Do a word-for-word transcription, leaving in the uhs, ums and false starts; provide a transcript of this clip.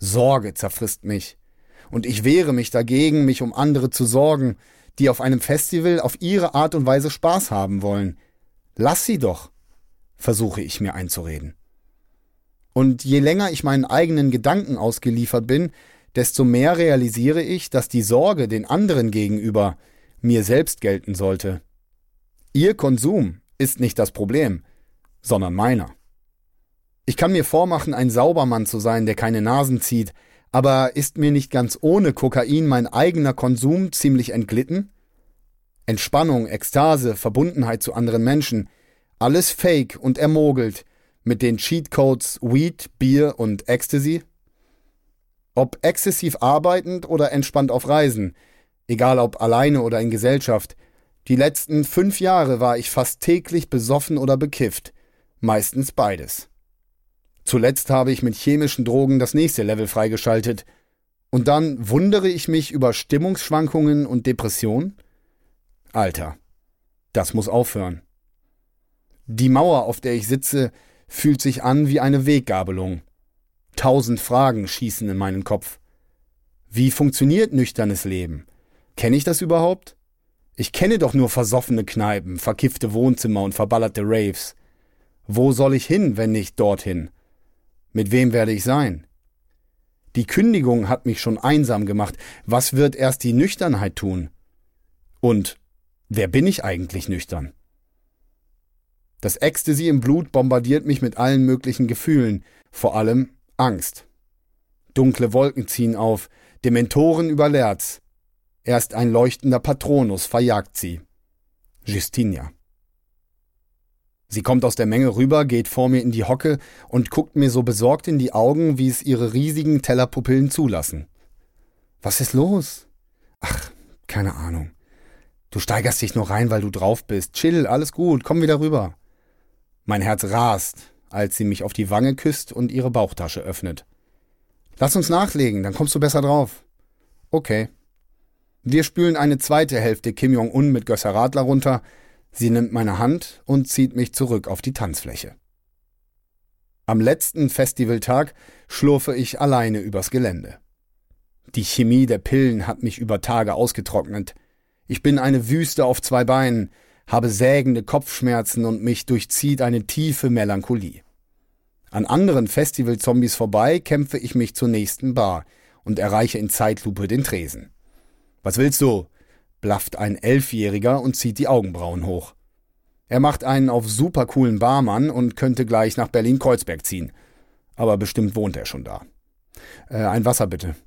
Sorge zerfrisst mich. Und ich wehre mich dagegen, mich um andere zu sorgen, die auf einem Festival auf ihre Art und Weise Spaß haben wollen. Lass sie doch, versuche ich mir einzureden. Und je länger ich meinen eigenen Gedanken ausgeliefert bin, desto mehr realisiere ich, dass die Sorge den anderen gegenüber mir selbst gelten sollte. Ihr Konsum ist nicht das Problem, sondern meiner. Ich kann mir vormachen, ein Saubermann zu sein, der keine Nasen zieht, aber ist mir nicht ganz ohne Kokain mein eigener Konsum ziemlich entglitten? Entspannung, Ekstase, Verbundenheit zu anderen Menschen, alles fake und ermogelt mit den Cheatcodes Weed, Bier und Ecstasy? Ob exzessiv arbeitend oder entspannt auf Reisen, egal ob alleine oder in Gesellschaft, die letzten fünf Jahre war ich fast täglich besoffen oder bekifft, meistens beides. Zuletzt habe ich mit chemischen Drogen das nächste Level freigeschaltet. Und dann wundere ich mich über Stimmungsschwankungen und Depressionen? Alter, das muss aufhören. Die Mauer, auf der ich sitze, fühlt sich an wie eine Weggabelung. Tausend Fragen schießen in meinen Kopf. Wie funktioniert nüchternes Leben? Kenne ich das überhaupt? Ich kenne doch nur versoffene Kneipen, verkiffte Wohnzimmer und verballerte Raves. Wo soll ich hin, wenn nicht dorthin? Mit wem werde ich sein? Die Kündigung hat mich schon einsam gemacht. Was wird erst die Nüchternheit tun? Und wer bin ich eigentlich nüchtern? Das Ecstasy im Blut bombardiert mich mit allen möglichen Gefühlen, vor allem Angst. Dunkle Wolken ziehen auf, Dementoren überleert's. Erst ein leuchtender Patronus verjagt sie. Justinia. Sie kommt aus der Menge rüber, geht vor mir in die Hocke und guckt mir so besorgt in die Augen, wie es ihre riesigen Tellerpupillen zulassen. Was ist los? Ach, keine Ahnung. Du steigerst dich nur rein, weil du drauf bist. Chill, alles gut, komm wieder rüber. Mein Herz rast, als sie mich auf die Wange küsst und ihre Bauchtasche öffnet. Lass uns nachlegen, dann kommst du besser drauf. Okay. Wir spülen eine zweite Hälfte Kim Jong-un mit Gösser Radler runter. Sie nimmt meine Hand und zieht mich zurück auf die Tanzfläche. Am letzten Festivaltag schlurfe ich alleine übers Gelände. Die Chemie der Pillen hat mich über Tage ausgetrocknet. Ich bin eine Wüste auf zwei Beinen, habe sägende Kopfschmerzen und mich durchzieht eine tiefe Melancholie. An anderen Festivalzombies vorbei kämpfe ich mich zur nächsten Bar und erreiche in Zeitlupe den Tresen. »Was willst du?« blafft ein Elfjähriger und zieht die Augenbrauen hoch. Er macht einen auf super coolen Barmann und könnte gleich nach Berlin-Kreuzberg ziehen. Aber bestimmt wohnt er schon da. Äh, ein Wasser bitte.